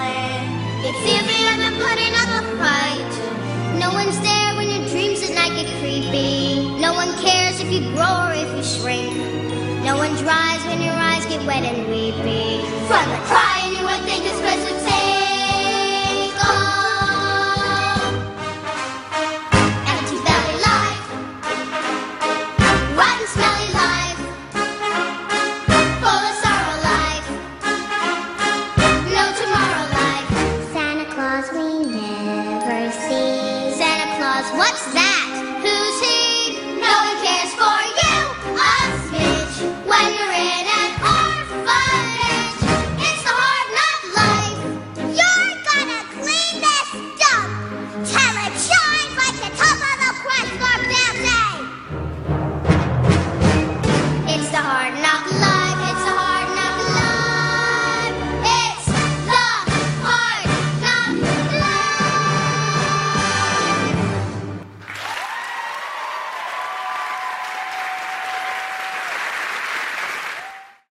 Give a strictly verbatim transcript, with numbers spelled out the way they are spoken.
land. It's easy as I'm putting up a fight. No one's there when your dreams at night get creepy. No one cares if you grow or if you shrink. No one dries when your eyes get wet and weepy. From the crying you would think